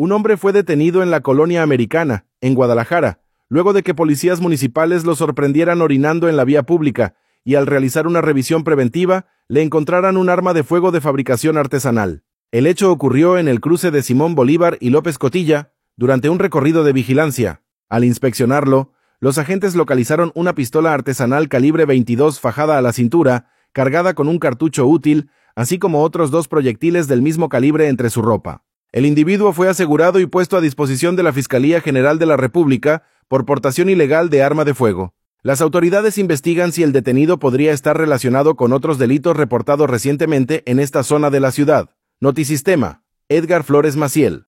Un hombre fue detenido en la Colonia Americana, en Guadalajara, luego de que policías municipales lo sorprendieran orinando en la vía pública y al realizar una revisión preventiva le encontraran un arma de fuego de fabricación artesanal. El hecho ocurrió en el cruce de Simón Bolívar y López Cotilla durante un recorrido de vigilancia. Al inspeccionarlo, los agentes localizaron una pistola artesanal calibre 22 fajada a la cintura, cargada con un cartucho útil, así como otros 2 proyectiles del mismo calibre entre su ropa. El individuo fue asegurado y puesto a disposición de la Fiscalía General de la República por portación ilegal de arma de fuego. Las autoridades investigan si el detenido podría estar relacionado con otros delitos reportados recientemente en esta zona de la ciudad. Notisistema, Edgar Flores Maciel.